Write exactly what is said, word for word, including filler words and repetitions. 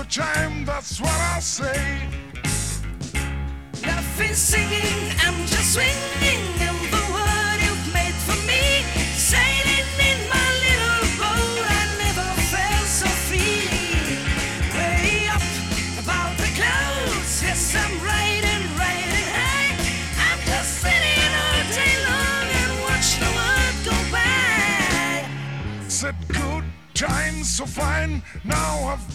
good time, that's what I say. Nothing singing, I'm just swinging in the world you've made for me. Sailing in my little boat, I never felt so free. Way up above the clouds, yes, I'm riding, riding high. I'm just sitting all day long and watch the world go by. Said good times so fine, now I've